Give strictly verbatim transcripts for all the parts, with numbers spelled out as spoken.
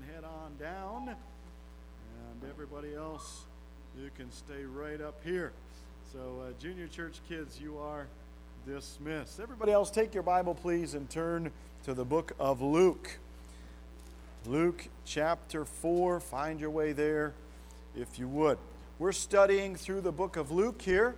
head on down. And everybody else, you can stay right up here. So uh, junior church kids, you are dismissed. Everybody else, take your Bible, please, and turn to the book of Luke. Luke chapter four. Find your way there if you would. We're studying through the book of Luke here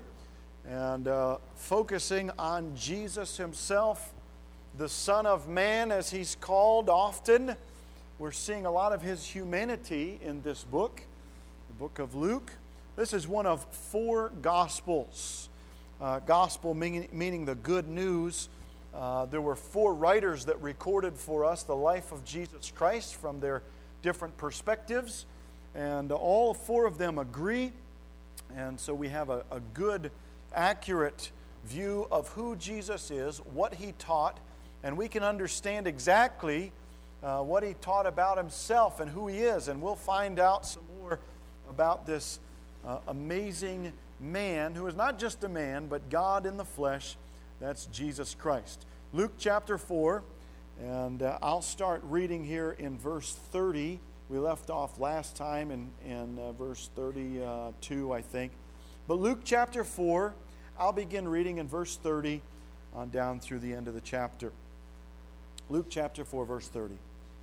and uh, focusing on Jesus himself, the Son of Man, as he's called often. We're seeing a lot of his humanity in this book, the book of Luke. This is one of four Gospels. Uh, gospel meaning, meaning the good news. Uh, there were four writers that recorded for us the life of Jesus Christ from their different perspectives, and all four of them agree, and so we have a, a good, accurate view of who Jesus is, what he taught, and we can understand exactly uh, what he taught about himself and who he is, and we'll find out some more about this uh, amazing man who is not just a man, but God in the flesh. That's Jesus Christ. Luke chapter four, and uh, I'll start reading here in verse thirty. We left off last time in, in uh, verse thirty-two, I think. But Luke chapter four, I'll begin reading in verse thirty on down through the end of the chapter. Luke chapter four, verse thirty.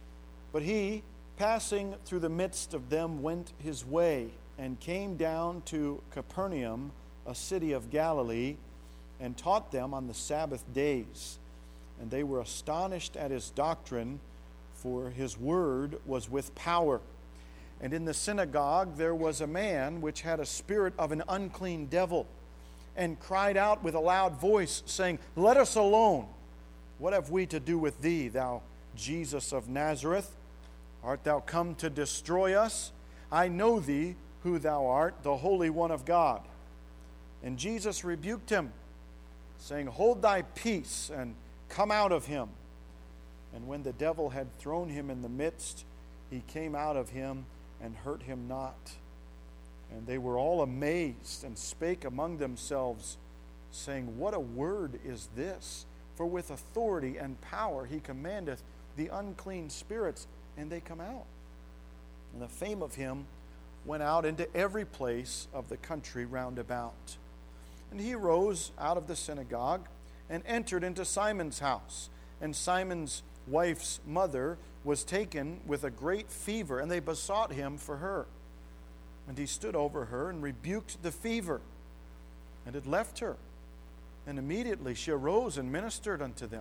But he, passing through the midst of them, went his way, and came down to Capernaum, a city of Galilee, and taught them on the Sabbath days. And they were astonished at his doctrine, for his word was with power. And in the synagogue there was a man which had a spirit of an unclean devil, and cried out with a loud voice, saying, Let us alone. What have we to do with thee, thou Jesus of Nazareth? Art thou come to destroy us? I know thee, who thou art, the Holy One of God. And Jesus rebuked him, saying, Hold thy peace, and come out of him. And when the devil had thrown him in the midst, he came out of him and hurt him not. And they were all amazed, and spake among themselves, saying, What a word is this? For with authority and power he commandeth the unclean spirits, and they come out. And the fame of him went out into every place of the country round about. And he rose out of the synagogue, and entered into Simon's house. And Simon's wife's mother was taken with a great fever, and they besought him for her. And he stood over her, and rebuked the fever, and it left her. And immediately she arose and ministered unto them.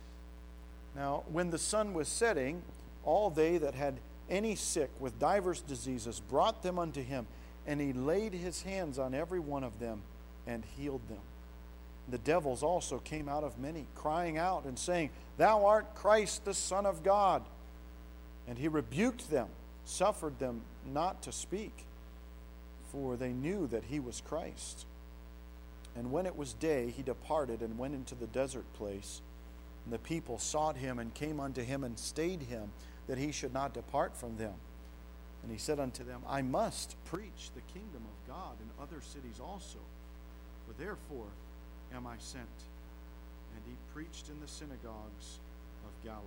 Now when the sun was setting, all they that had any sick with divers diseases brought them unto him, and he laid his hands on every one of them, and healed them. The devils also came out of many, crying out and saying, Thou art Christ, the Son of God. And he rebuked them, suffered them not to speak, for they knew that he was Christ. And when it was day, he departed and went into the desert place. And the people sought him, and came unto him, and stayed him, that he should not depart from them. And he said unto them, I must preach the kingdom of God in other cities also, for therefore am I sent. And he preached in the synagogues of Galilee.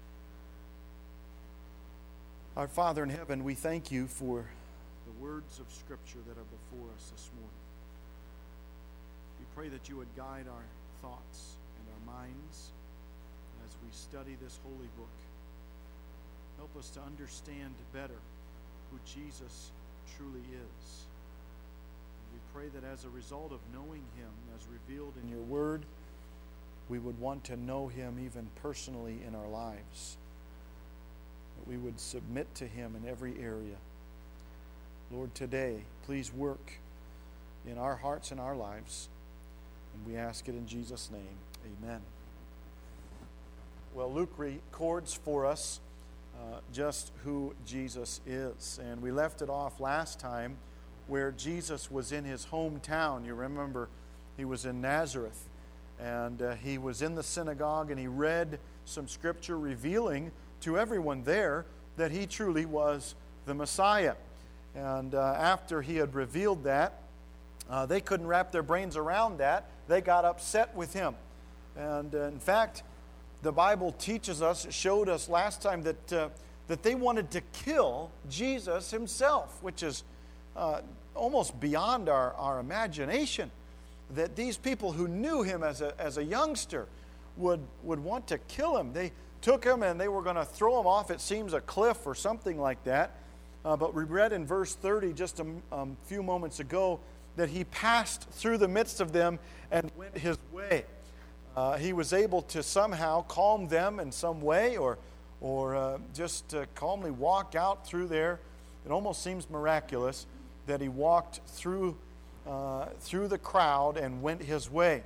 Our Father in heaven, we thank you for the words of Scripture that are before us this morning. We pray that you would guide our thoughts and our minds as we study this holy book. Help us to understand better who Jesus truly is. We pray that as a result of knowing him as revealed in your word, we would want to know him even personally in our lives. That we would submit to him in every area. Lord, today, please work in our hearts and our lives. And we ask it in Jesus' name. Amen. Well, Luke records for us uh, just who Jesus is. And we left it off last time where Jesus was in his hometown. You remember he was in Nazareth, and uh, he was in the synagogue, and he read some scripture revealing to everyone there that he truly was the Messiah. And uh, after he had revealed that, uh, they couldn't wrap their brains around that. They got upset with him. And uh, in fact, the Bible teaches us, it showed us last time that uh, that they wanted to kill Jesus himself, which is uh, almost beyond our, our imagination, that these people who knew him as a, as a youngster would, would want to kill him. They took him and they were going to throw him off, it seems, a cliff or something like that. Uh, but we read in verse thirty just a um, few moments ago that he passed through the midst of them and went his way. Uh, he was able to somehow calm them in some way, or or uh, just uh, calmly walk out through there. It almost seems miraculous that he walked through uh, through the crowd and went his way.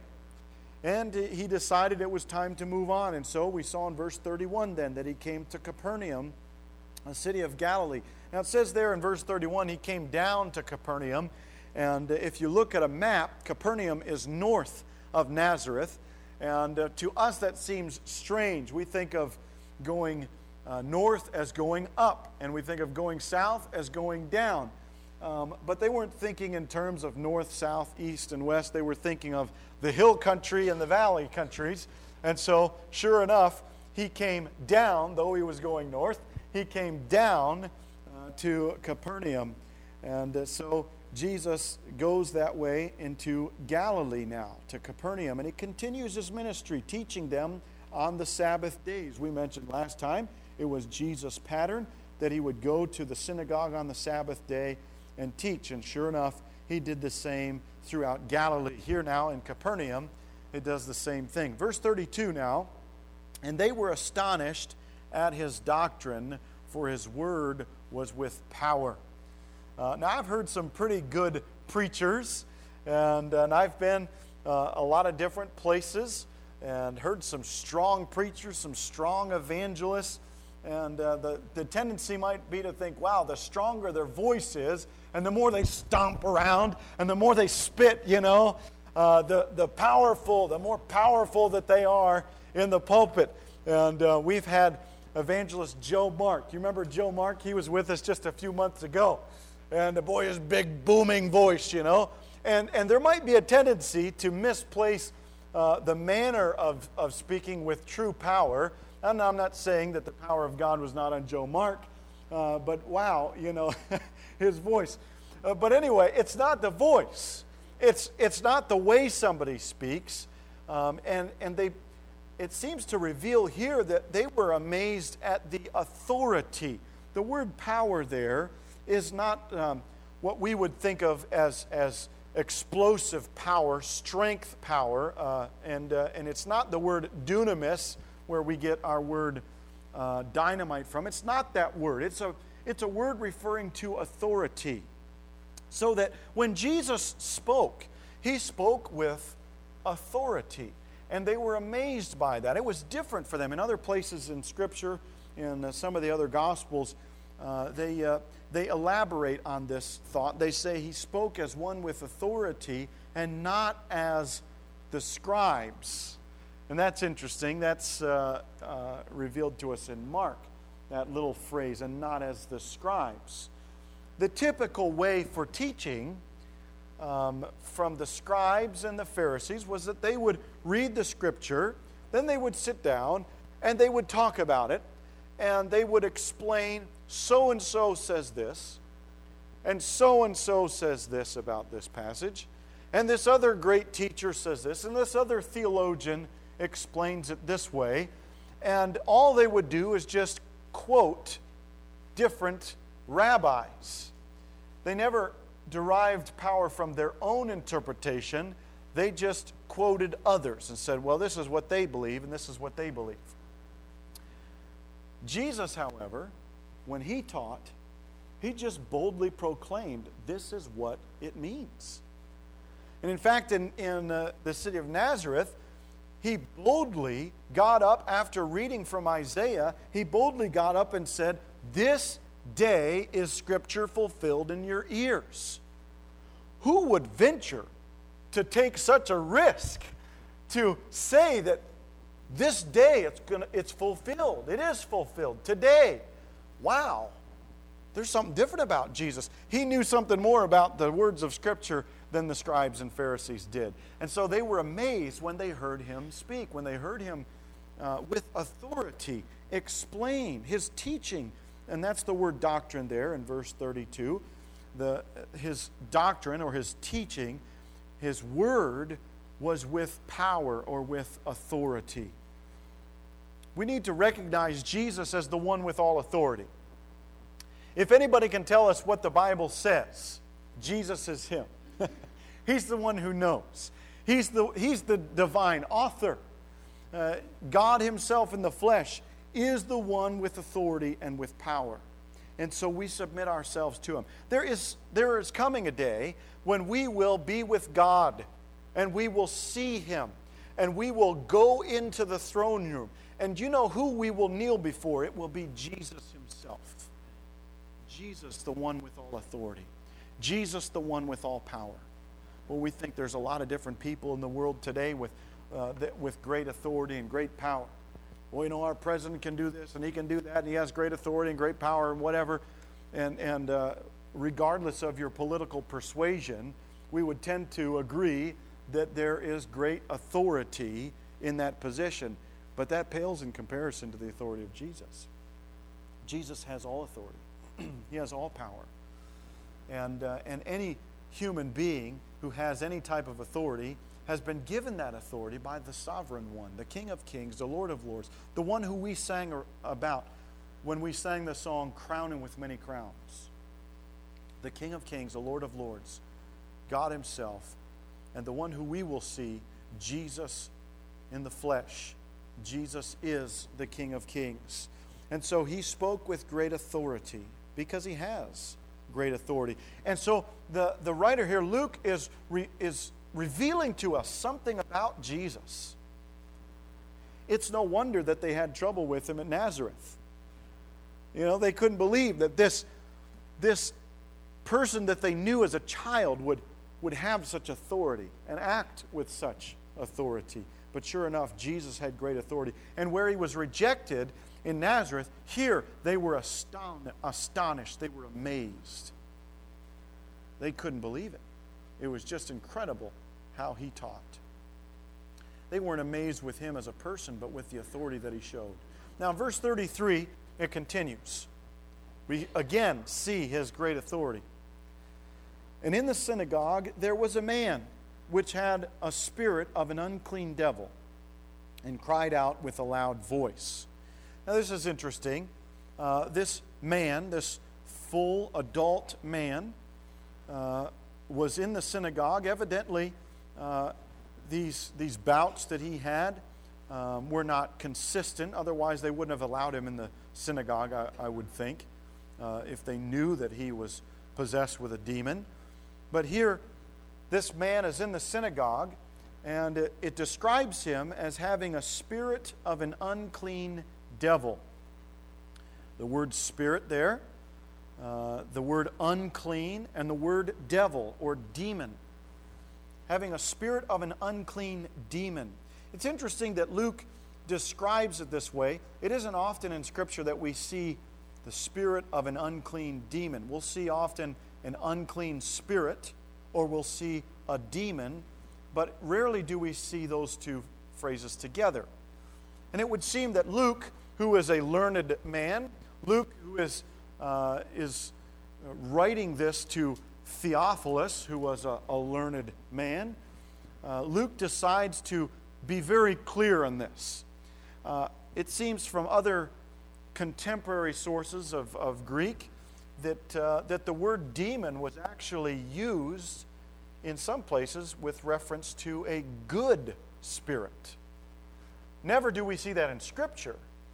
And he decided it was time to move on. And so we saw in verse thirty-one then that he came to Capernaum, a city of Galilee. Now it says there in verse thirty-one, he came down to Capernaum. And if you look at a map, Capernaum is north of Nazareth. And uh, to us that seems strange. We think of going uh, north as going up, and we think of going south as going down. Um, but they weren't thinking in terms of north, south, east, and west. They were thinking of the hill country and the valley countries. And so, sure enough, he came down, though he was going north, he came down uh, to Capernaum. And uh, so Jesus goes that way into Galilee now, to Capernaum. And he continues his ministry, teaching them on the Sabbath days. We mentioned last time it was Jesus' pattern that he would go to the synagogue on the Sabbath day and teach. And sure enough, he did the same throughout Galilee. Here now in Capernaum, it does the same thing. Verse thirty-two now, and they were astonished at his doctrine, for his word was with power. Uh, now, I've heard some pretty good preachers, and, and I've been uh, a lot of different places and heard some strong preachers, some strong evangelists. And uh, the, the tendency might be to think, wow, the stronger their voice is, and the more they stomp around, and the more they spit, you know, uh, the, the powerful, the more powerful that they are in the pulpit. And uh, we've had evangelist Joe Mark. You remember Joe Mark? He was with us just a few months ago. And the boy, his big booming voice, you know. And, and there might be a tendency to misplace uh, the manner of, of speaking with true power. And I'm not saying that the power of God was not on Joe Mark, uh, but wow, you know, his voice. Uh, but anyway, it's not the voice. It's it's not the way somebody speaks. Um, and and they, it seems to reveal here that they were amazed at the authority. The word power there is not um, what we would think of as as explosive power, strength power, uh, and uh, and it's not the word dunamis, where we get our word uh, dynamite from. It's not that word. It's a, it's a word referring to authority. So that when Jesus spoke, he spoke with authority. And they were amazed by that. It was different for them. In other places in Scripture, in uh, some of the other Gospels, uh, they, uh, they elaborate on this thought. They say he spoke as one with authority and not as the scribes. And that's interesting. That's uh, uh, revealed to us in Mark, that little phrase, and not as the scribes. The typical way for teaching um, from the scribes and the Pharisees was that they would read the Scripture, then they would sit down, and they would talk about it, and they would explain, so-and-so says this, and so-and-so says this about this passage, and this other great teacher says this, and this other theologian explains it this way, and all they would do is just quote different rabbis. They never derived power from their own interpretation. They just quoted others and said, well, this is what they believe, and this is what they believe. Jesus, however, when he taught, he just boldly proclaimed, this is what it means. And in fact, in, in uh, the city of Nazareth, he boldly got up after reading from Isaiah. He boldly got up and said, this day is Scripture fulfilled in your ears. Who would venture to take such a risk to say that this day it's gonna, it's fulfilled? It is fulfilled today. Wow. There's something different about Jesus. He knew something more about the words of Scripture than the scribes and Pharisees did. And so they were amazed when they heard him speak, when they heard him uh, with authority explain his teaching and that's the word doctrine there in verse thirty-two. The, his doctrine or his teaching, his word was with power or with authority. We need to recognize Jesus as the one with all authority. If anybody can tell us what the Bible says, Jesus is him. He's the one who knows. He's the, he's the divine author. Uh, God himself in the flesh is the one with authority and with power. And so we submit ourselves to him. There is, there is coming a day when we will be with God and we will see him and we will go into the throne room. And you know who we will kneel before? It will be Jesus himself. Jesus, the one with all authority. Jesus, the one with all power. Well, we think there's a lot of different people in the world today with, uh, that, with great authority and great power. Well, you know, our president can do this and he can do that and he has great authority and great power and whatever. And, and uh, regardless of your political persuasion, we would tend to agree that there is great authority in that position. But that pales in comparison to the authority of Jesus. Jesus has all authority. He has all power. And, uh, and any human being who has any type of authority has been given that authority by the sovereign one, the King of Kings, the Lord of Lords, the one who we sang about when we sang the song, Crown Him with Many Crowns. The King of Kings, the Lord of Lords, God himself, and the one who we will see, Jesus in the flesh. Jesus is the King of Kings. And so he spoke with great authority because he has great authority. And so the, the writer here, Luke, is, re, is revealing to us something about Jesus. It's no wonder that they had trouble with him at Nazareth. You know, they couldn't believe that this, this person that they knew as a child would, would have such authority and act with such authority. But sure enough, Jesus had great authority. And where he was rejected in Nazareth, here they were aston- astonished. They were amazed. They couldn't believe it. It was just incredible how he taught. They weren't amazed with him as a person, but with the authority that he showed. Now, in verse thirty-three, it continues. We again see his great authority. And in the synagogue there was a man which had a spirit of an unclean devil, and cried out with a loud voice. Now this is interesting. Uh, this man, this full adult man, uh, was in the synagogue. Evidently, uh, these, these bouts that he had um, were not consistent. Otherwise, they wouldn't have allowed him in the synagogue, I, I would think, uh, if they knew that he was possessed with a demon. But here, this man is in the synagogue, and it, it describes him as having a spirit of an unclean devil. The word spirit there, uh, the word unclean, and the word devil or demon. Having a spirit of an unclean demon. It's interesting that Luke describes it this way. It isn't often in Scripture that we see the spirit of an unclean demon. We'll see often an unclean spirit, or we'll see a demon, but rarely do we see those two phrases together. And it would seem that Luke, who is a learned man, Luke, who is, uh, is writing this to Theophilus, who was a, a learned man, uh, Luke decides to be very clear on this. Uh, it seems from other contemporary sources of, of Greek that, uh, that the word demon was actually used in some places with reference to a good spirit. Never do we see that in Scripture.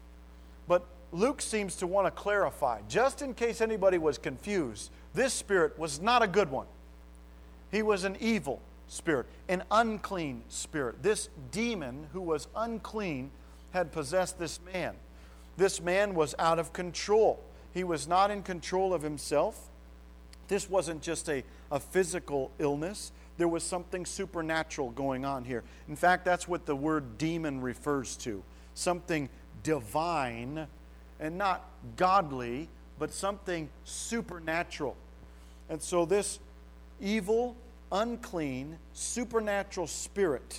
But Luke seems to want to clarify, just in case anybody was confused, this spirit was not a good one. He was an evil spirit, an unclean spirit. This demon who was unclean had possessed this man. This man was out of control. He was not in control of himself. This wasn't just a, a physical illness. There was something supernatural going on here. In fact, that's what the word demon refers to. Something divine and not godly, but something supernatural. And so this evil, unclean, supernatural spirit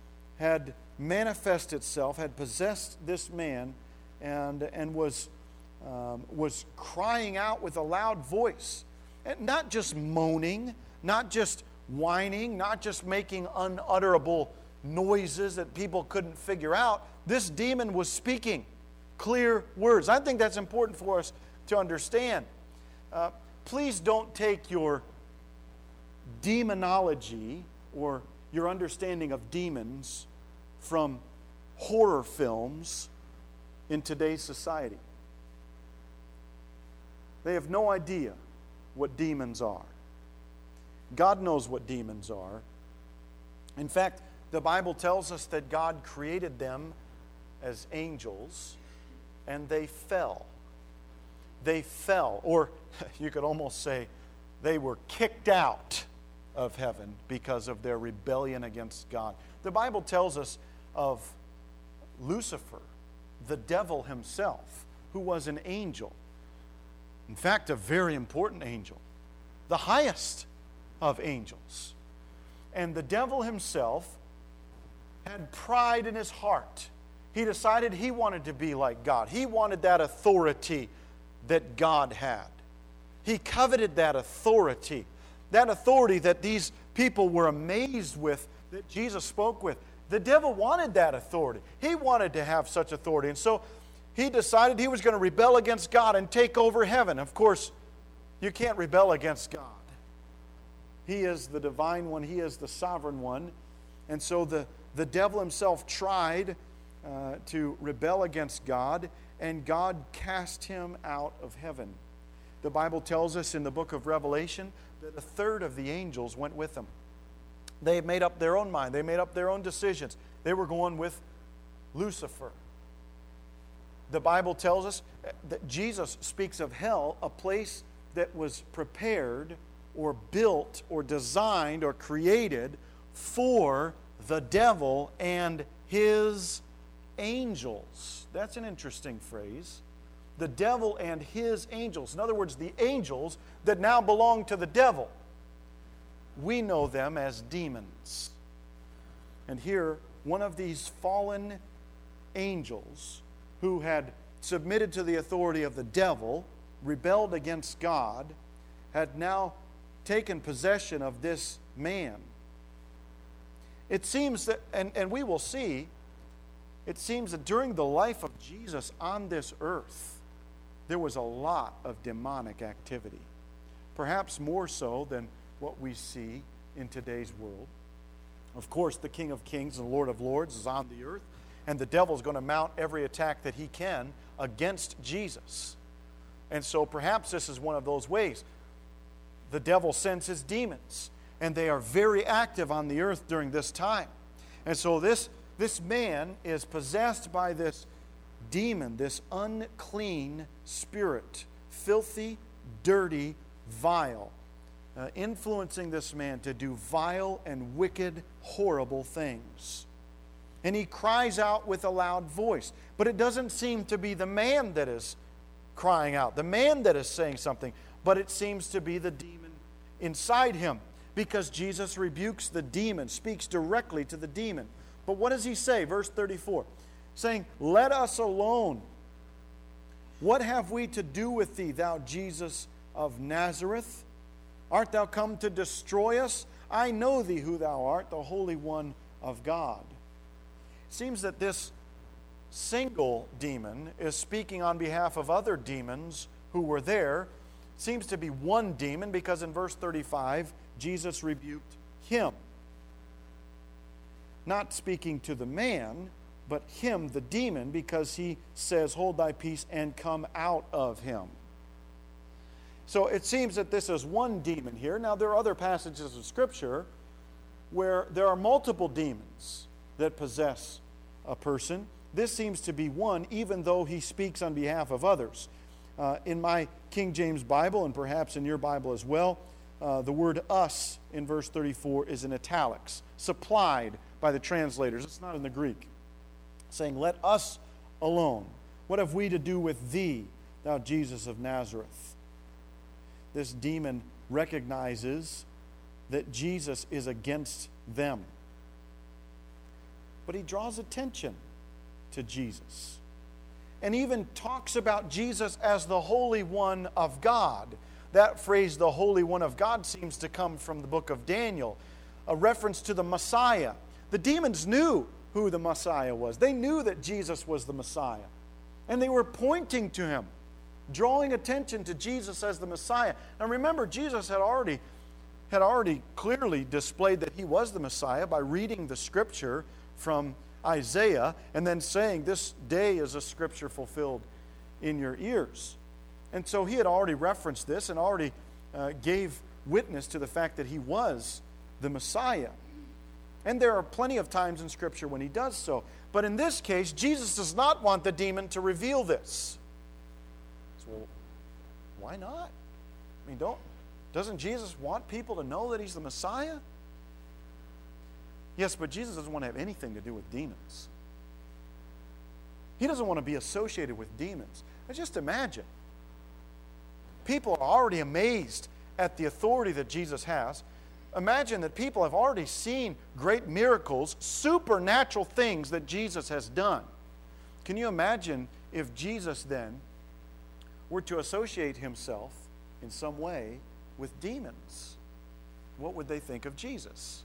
had manifested itself, had possessed this man, and, and was um, was crying out with a loud voice. And not just moaning, not just whining, not just making unutterable noises that people couldn't figure out. This demon was speaking clear words. I think that's important for us to understand. Uh, please don't take your demonology or your understanding of demons from horror films in today's society. They have no idea what demons are. God knows what demons are. In fact, the Bible tells us that God created them as angels, and they fell. They fell, or you could almost say they were kicked out of heaven because of their rebellion against God. The Bible tells us of Lucifer, the devil himself, who was an angel. In fact, a very important angel, the highest of angels. And the devil himself had pride in his heart. He decided he wanted to be like God. He wanted that authority that God had. He coveted that authority. That authority that these people were amazed with, that Jesus spoke with. The devil wanted that authority. He wanted to have such authority. And so he decided he was going to rebel against God and take over heaven. Of course, you can't rebel against God. He is the divine one. He is the sovereign one. And so the, the devil himself tried uh, to rebel against God, and God cast him out of heaven. The Bible tells us in the book of Revelation that a third of the angels went with him. They made up their own mind. They made up their own decisions. They were going with Lucifer. The Bible tells us that Jesus speaks of hell, a place that was prepared or built or designed or created for the devil and his angels. That's an interesting phrase. The devil and his angels. In other words, the angels that now belong to the devil. We know them as demons. And here, one of these fallen angels who had submitted to the authority of the devil, rebelled against God, had now taken possession of this man. It seems that, and, and we will see, it seems that during the life of Jesus on this earth, there was a lot of demonic activity. Perhaps more so than what we see in today's world. Of course, the King of Kings and Lord of Lords is on the earth, and the devil's going to mount every attack that he can against Jesus. And so perhaps this is one of those ways. The devil sends his demons, and they are very active on the earth during this time. And so this, this man is possessed by this demon, this unclean spirit, filthy, dirty, vile, uh, influencing this man to do vile and wicked, horrible things. And he cries out with a loud voice. But it doesn't seem to be the man that is crying out, the man that is saying something, but it seems to be the demon inside him, because Jesus rebukes the demon, speaks directly to the demon. But what does he say? Verse thirty-four, saying, "Let us alone. What have we to do with thee, thou Jesus of Nazareth? Art thou come to destroy us? I know thee who thou art, the Holy One of God." It seems that this single demon is speaking on behalf of other demons who were there. It seems to be one demon, because in verse thirty-five, Jesus rebuked him. Not speaking to the man, but him, the demon, because he says, "Hold thy peace and come out of him." So it seems that this is one demon here. Now, there are other passages of Scripture where there are multiple demons that possess a person. This seems to be one, even though he speaks on behalf of others. Uh, in my King James Bible, and perhaps in your Bible as well, uh, the word "us" in verse thirty-four is in italics, supplied by the translators. It's not in the Greek. Saying, "Let us alone. What have we to do with thee, thou Jesus of Nazareth?" This demon recognizes that Jesus is against them. But he draws attention to Jesus. and even talks about Jesus as the Holy One of God. That phrase, the Holy One of God, seems to come from the book of Daniel, a reference to the Messiah. The demons knew who the Messiah was. They knew that Jesus was the Messiah. And they were pointing to him, drawing attention to Jesus as the Messiah. Now remember, Jesus had already, had already clearly displayed that he was the Messiah by reading the scripture from Isaiah and then saying, "This day is a scripture fulfilled in your ears." And so he had already referenced this and already uh, gave witness to the fact that he was the Messiah. And there are plenty of times in Scripture when he does so. But in this case, Jesus does not want the demon to reveal this. So, well, why not? I mean, don't, doesn't Jesus want people to know that he's the Messiah? Yes, but Jesus doesn't want to have anything to do with demons. He doesn't want to be associated with demons. Now just imagine. People are already amazed at the authority that Jesus has. Imagine that people have already seen great miracles, supernatural things that Jesus has done. Can you imagine if Jesus then were to associate himself in some way with demons? What would they think of Jesus?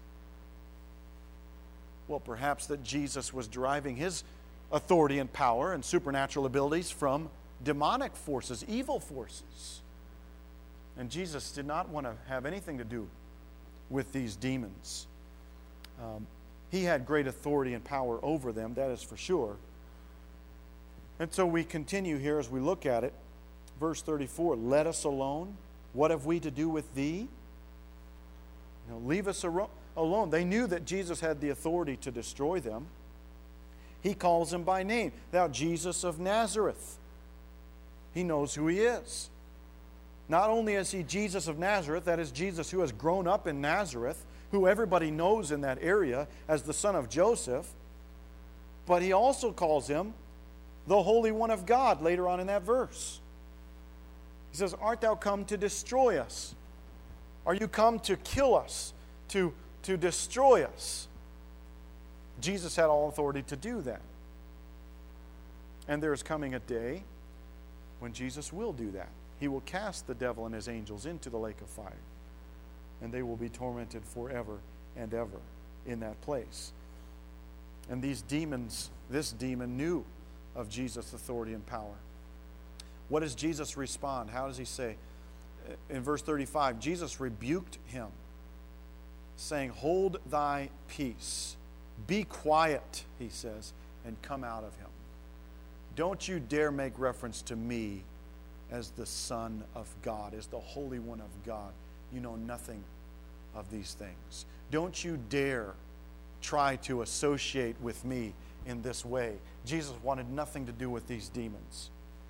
Well, perhaps that Jesus was deriving his authority and power and supernatural abilities from demonic forces, evil forces. And Jesus did not want to have anything to do with these demons. Um, he had great authority and power over them, that is for sure. And so we continue here as we look at it. Verse thirty-four, "Let us alone. What have we to do with thee?" You know, leave us alone. They knew that Jesus had the authority to destroy them. He calls him by name. "Thou Jesus of Nazareth." He knows who he is. Not only is he Jesus of Nazareth, that is Jesus who has grown up in Nazareth, who everybody knows in that area as the son of Joseph, but he also calls him the Holy One of God later on in that verse. He says, "Art thou come to destroy us? Are you come to kill us, to, to destroy us?" Jesus had all authority to do that. And there is coming a day when Jesus will do that. He will cast the devil and his angels into the lake of fire, and they will be tormented forever and ever in that place. And these demons, this demon knew of Jesus' authority and power. What does Jesus respond? How does he say? In verse thirty-five, Jesus rebuked him, saying, "Hold thy peace. Be quiet," he says, "and come out of him. Don't you dare make reference to me as the Son of God, as the Holy One of God. You know nothing of these things. Don't you dare try to associate with me in this way." Jesus wanted nothing to do with these demons.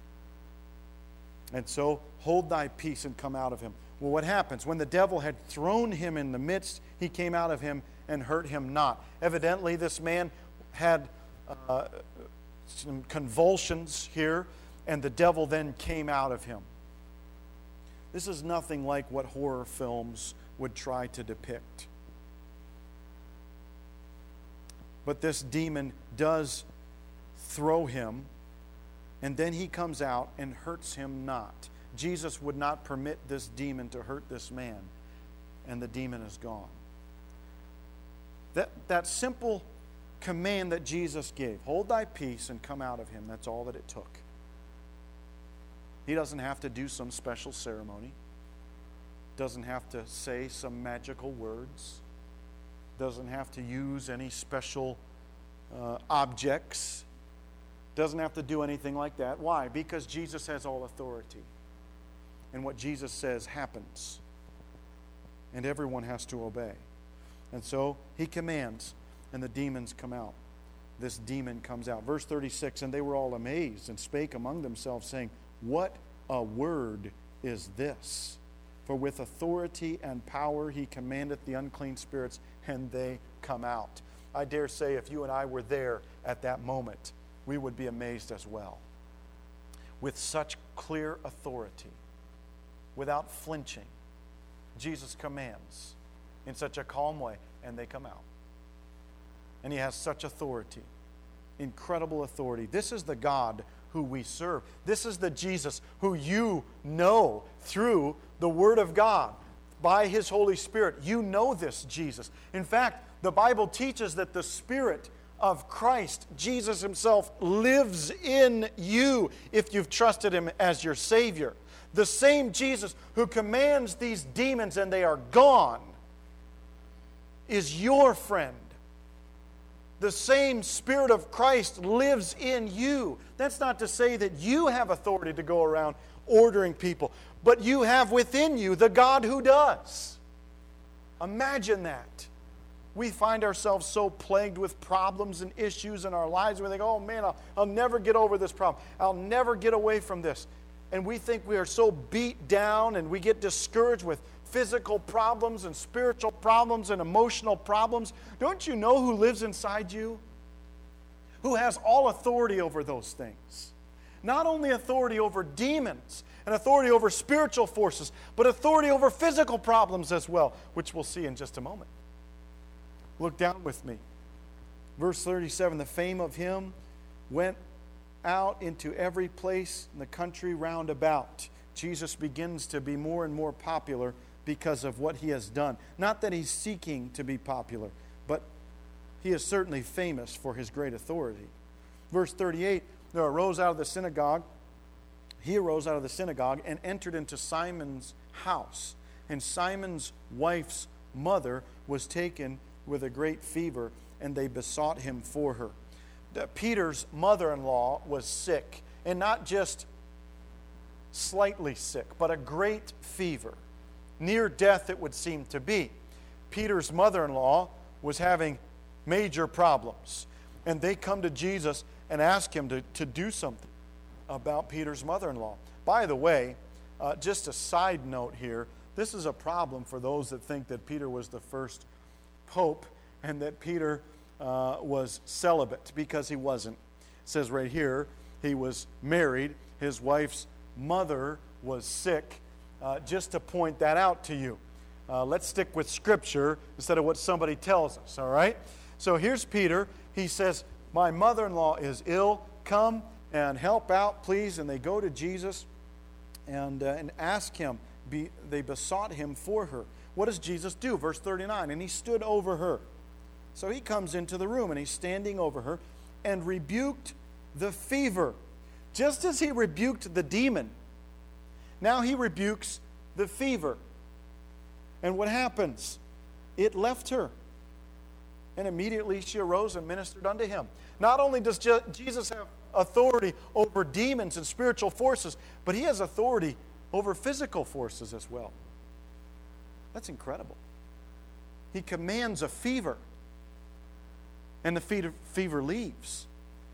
And so, hold thy peace and come out of him. Well, what happens? When the devil had thrown him in the midst, he came out of him and hurt him not. Evidently, this man had uh, some convulsions here, and the devil then came out of him. This is nothing like what horror films would try to depict. But this demon does throw him, and then he comes out and hurts him not. Jesus would not permit this demon to hurt this man, and the demon is gone. That, that simple command that Jesus gave, "Hold thy peace and come out of him," that's all that it took. He doesn't have to do some special ceremony. Doesn't have to say some magical words. Doesn't have to use any special uh, objects. Doesn't have to do anything like that. Why? Because Jesus has all authority. And what Jesus says happens. And everyone has to obey. And so he commands, and the demons come out. This demon comes out. Verse thirty-six, "And they were all amazed and spake among themselves, saying, What a word is this? For with authority and power he commandeth the unclean spirits, and they come out." I dare say if you and I were there at that moment, we would be amazed as well. With such clear authority, without flinching, Jesus commands in such a calm way, and they come out. And he has such authority, incredible authority. This is the God who we serve. This is the Jesus who you know through the Word of God, by His Holy Spirit. You know this Jesus. In fact, the Bible teaches that the Spirit of Christ, Jesus Himself, lives in you if you've trusted Him as your Savior. The same Jesus who commands these demons and they are gone is your friend. The same Spirit of Christ lives in you. That's not to say that you have authority to go around ordering people, but you have within you the God who does. Imagine that. We find ourselves so plagued with problems and issues in our lives. We think, oh man, I'll, I'll never get over this problem. I'll never get away from this. And we think we are so beat down and we get discouraged with physical problems and spiritual problems and emotional problems. Don't you know who lives inside you? Who has all authority over those things? Not only authority over demons and authority over spiritual forces, but authority over physical problems as well, which we'll see in just a moment. Look down with me. Verse thirty-seven, the fame of Him went out into every place in the country round about. Jesus begins to be more and more popular because of what He has done. Not that He's seeking to be popular, but He is certainly famous for His great authority. Verse thirty-eight, there arose out of the synagogue, He arose out of the synagogue and entered into Simon's house. And Simon's wife's mother was taken with a great fever, and they besought Him for her. Peter's mother-in-law was sick, and not just slightly sick, but a great fever. Near death it would seem to be. Peter's mother-in-law was having major problems, and they come to Jesus and ask Him to, to do something about Peter's mother-in-law. By the way, uh, just a side note here, this is a problem for those that think that Peter was the first pope and that Peter uh, was celibate, because he wasn't. It says right here, he was married. His wife's mother was sick. Uh, just to point that out to you. Uh, let's stick with Scripture instead of what somebody tells us, all right? So here's Peter. He says, my mother-in-law is ill. Come and help out, please. And they go to Jesus and, uh, and ask Him. Be, they besought Him for her. What does Jesus do? Verse thirty-nine, and He stood over her. So He comes into the room and He's standing over her and rebuked the fever. Just as He rebuked the demon, now He rebukes the fever. And what happens? It left her. And immediately she arose and ministered unto Him. Not only does Je- Jesus have authority over demons and spiritual forces, but He has authority over physical forces as well. That's incredible. He commands a fever, and the fever, fever leaves.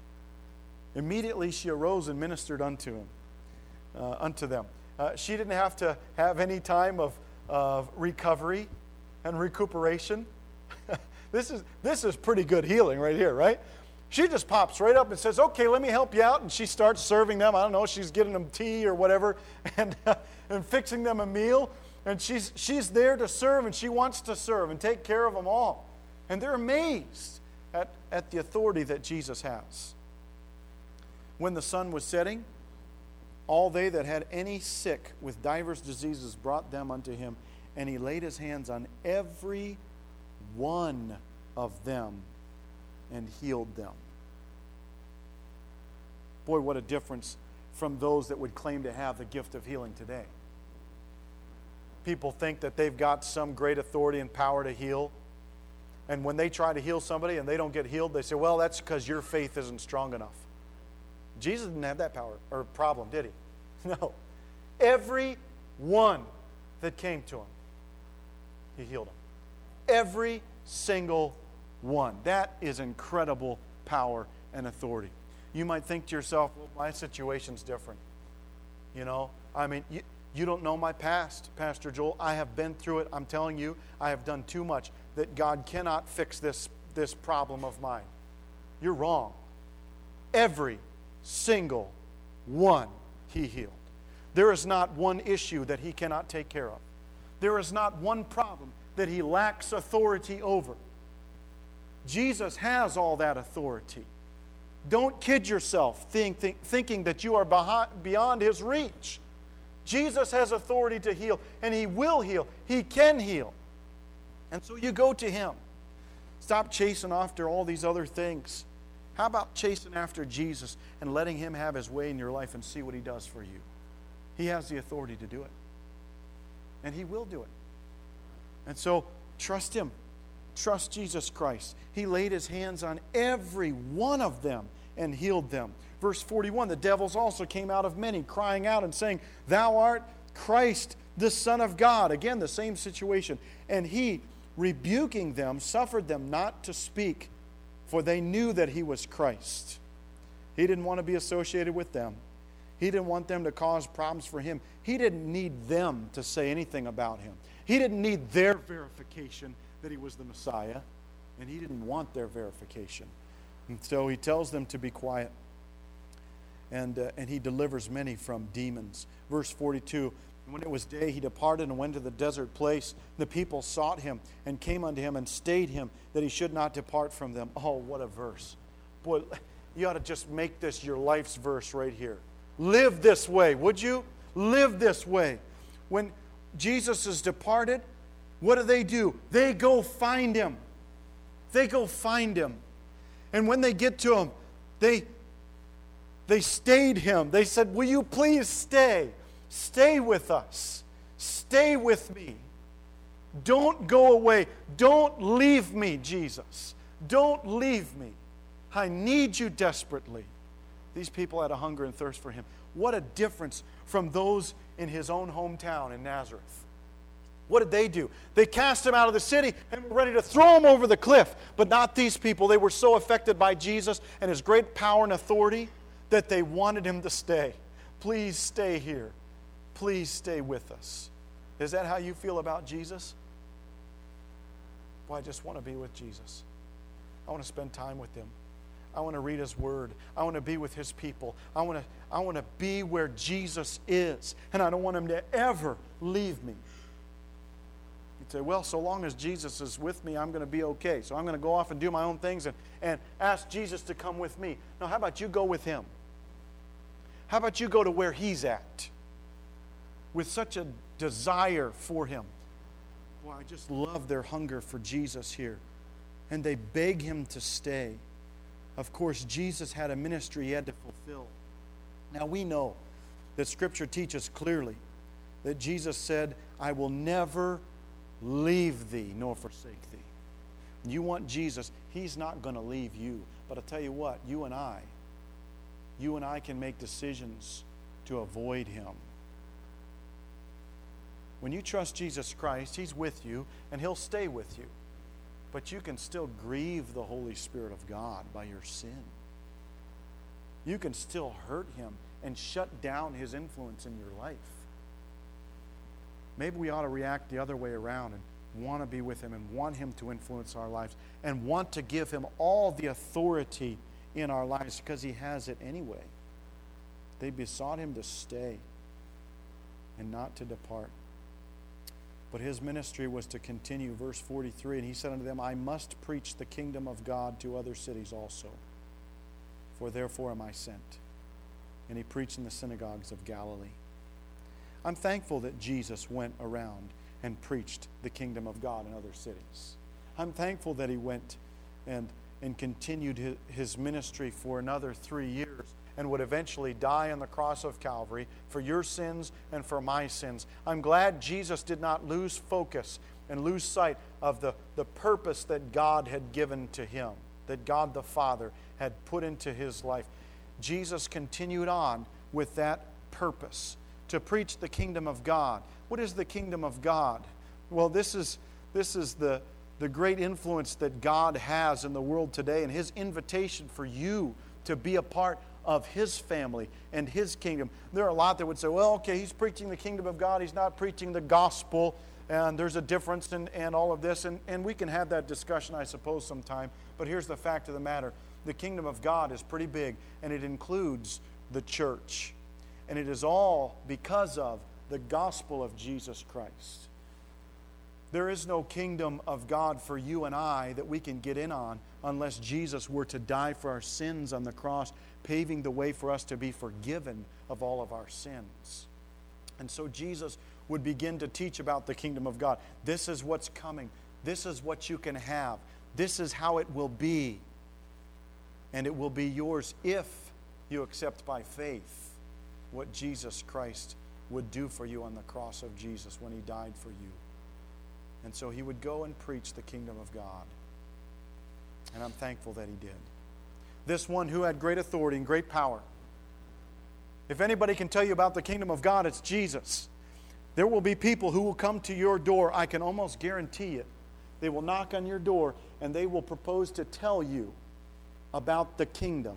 Immediately she arose and ministered unto him, uh, unto them. Uh, she didn't have to have any time of, of recovery and recuperation. This is this is pretty good healing right here, right? She just pops right up and says, okay, let me help you out. And she starts serving them. I don't know, she's getting them tea or whatever and, uh, and fixing them a meal. And she's, she's there to serve, and she wants to serve and take care of them all. And they're amazed at, at the authority that Jesus has. When the sun was setting, all they that had any sick with divers diseases brought them unto Him, and He laid His hands on every one of them and healed them. Boy, what a difference from those that would claim to have the gift of healing today. People think that they've got some great authority and power to heal. And when they try to heal somebody and they don't get healed, they say, well, that's because your faith isn't strong enough. Jesus didn't have that power or problem, did He? No. Every one that came to Him, He healed them. Every single one. That is incredible power and authority. You might think to yourself, well, my situation's different. You know, I mean, you, you don't know my past, Pastor Joel. I have been through it. I'm telling you, I have done too much that God cannot fix this, this problem of mine. You're wrong. Every single one He healed. There is not one issue that He cannot take care of. There is not one problem that He lacks authority over. Jesus has all that authority. Don't kid yourself think, think, thinking that you are behind, beyond His reach. Jesus has authority to heal, and He will heal. He can heal. And so you go to Him. Stop chasing after all these other things. How about chasing after Jesus and letting Him have His way in your life and see what He does for you? He has the authority to do it. And He will do it. And so, trust Him. Trust Jesus Christ. He laid His hands on every one of them and healed them. Verse forty-one, the devils also came out of many, crying out and saying, Thou art Christ, the Son of God. Again, the same situation. And He, rebuking them, suffered them not to speak, for they knew that He was Christ. He didn't want to be associated with them. He didn't want them to cause problems for Him. He didn't need them to say anything about Him. He didn't need their verification that He was the Messiah, and He didn't want their verification. And so He tells them to be quiet, and, uh, and He delivers many from demons. Verse forty-two, when it was day, He departed and went to the desert place. The people sought Him and came unto Him and stayed Him, that He should not depart from them. Oh, what a verse. Boy, you ought to just make this your life's verse right here. Live this way, would you? Live this way. When Jesus is departed, what do they do? They go find Him. They go find Him. And when they get to Him, they, they stayed Him. They said, will you please stay? Stay with us. Stay with me. Don't go away. Don't leave me, Jesus. Don't leave me. I need you desperately. These people had a hunger and thirst for Him. What a difference from those in His own hometown in Nazareth. What did they do? They cast Him out of the city and were ready to throw Him over the cliff. But not these people. They were so affected by Jesus and His great power and authority that they wanted Him to stay. Please stay here. Please stay with us. Is that how you feel about Jesus? Well, I just want to be with Jesus. I want to spend time with Him. I want to read His Word. I want to be with His people. I want to, I want to be where Jesus is. And I don't want Him to ever leave me. You'd say, well, so long as Jesus is with me, I'm going to be okay. So I'm going to go off and do my own things and, and ask Jesus to come with me. No, how about you go with Him? How about you go to where He's at? With such a desire for Him. Well, I just love their hunger for Jesus here. And they beg Him to stay. Of course, Jesus had a ministry He had to fulfill. Now we know that Scripture teaches clearly that Jesus said, I will never leave thee nor forsake thee. You want Jesus, He's not going to leave you. But I'll tell you what, you and I, you and I can make decisions to avoid Him. When you trust Jesus Christ, He's with you and He'll stay with you. But you can still grieve the Holy Spirit of God by your sin. You can still hurt Him and shut down His influence in your life. Maybe we ought to react the other way around and want to be with Him and want Him to influence our lives and want to give Him all the authority in our lives because He has it anyway. They besought Him to stay and not to depart. But His ministry was to continue. Verse forty-three, and He said unto them, I must preach the kingdom of God to other cities also, for therefore am I sent. And He preached in the synagogues of Galilee. I'm thankful that Jesus went around and preached the kingdom of God in other cities. I'm thankful that He went and, and continued his, his ministry for another three years. And would eventually die on the cross of Calvary for your sins and for my sins. I'm glad Jesus did not lose focus and lose sight of the, the purpose that God had given to Him, that God the Father had put into His life. Jesus continued on with that purpose, to preach the kingdom of God. What is the kingdom of God? Well, this is, this is the, the great influence that God has in the world today, and His invitation for you to be a part of His family and His kingdom. There are a lot that would say, well, okay, he's preaching the kingdom of God. He's not preaching the gospel, and there's a difference in, and all of this. And, and we can have that discussion, I suppose, sometime. But here's the fact of the matter. The kingdom of God is pretty big, and it includes the church. And it is all because of the gospel of Jesus Christ. There is no kingdom of God for you and I that we can get in on unless Jesus were to die for our sins on the cross, paving the way for us to be forgiven of all of our sins. And so Jesus would begin to teach about the kingdom of God. This is what's coming. This is what you can have. This is how it will be. And it will be yours if you accept by faith what Jesus Christ would do for you on the cross of Jesus when He died for you. And so He would go and preach the kingdom of God. And I'm thankful that He did. This one who had great authority and great power. If anybody can tell you about the kingdom of God, it's Jesus. There will be people who will come to your door, I can almost guarantee it. They will knock on your door and they will propose to tell you about the kingdom.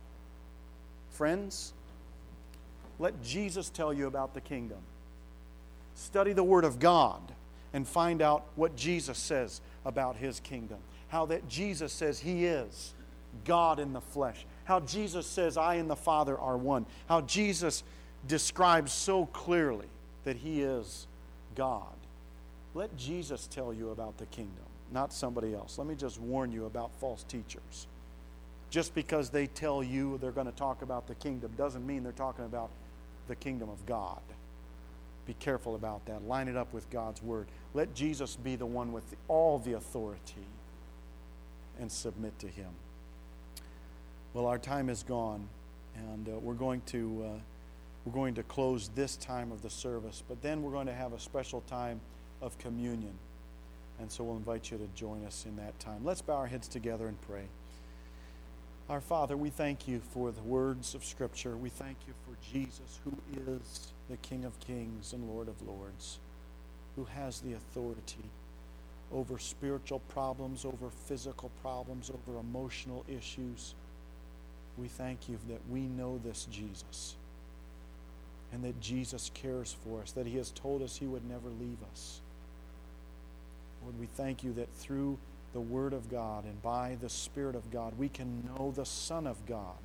Friends, let Jesus tell you about the kingdom. Study the Word of God and find out what Jesus says about His kingdom. How that Jesus says He is God in the flesh. How Jesus says I and the Father are one. How Jesus describes so clearly that He is God. Let Jesus tell you about the kingdom, not somebody else. Let me just warn you about false teachers. Just because they tell you they're going to talk about the kingdom doesn't mean they're talking about the kingdom of God. Be careful about that. Line it up with God's Word. Let Jesus be the one with the, all the authority, and submit to Him. Well, our time is gone, and uh, we're going to uh, we're going to close this time of the service. But then we're going to have a special time of communion, and so we'll invite you to join us in that time. Let's bow our heads together and pray. Our Father, we thank You for the words of Scripture. We thank You for Jesus, who is the King of Kings and Lord of Lords, who has the authority over spiritual problems, over physical problems, over emotional issues. We thank You that we know this Jesus, and that Jesus cares for us, that He has told us He would never leave us. Lord, we thank You that through the Word of God and by the Spirit of God, we can know the Son of God.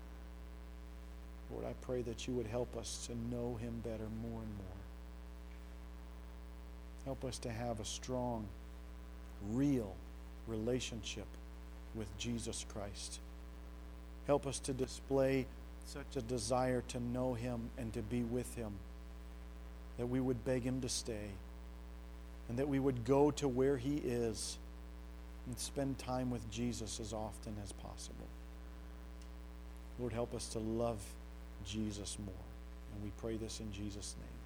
Lord, I pray that You would help us to know Him better more and more. Help us to have a strong, real relationship with Jesus Christ. Help us to display such a desire to know Him and to be with Him, that we would beg Him to stay, and that we would go to where He is and spend time with Jesus as often as possible. Lord, help us to love Jesus more. And we pray this in Jesus' name.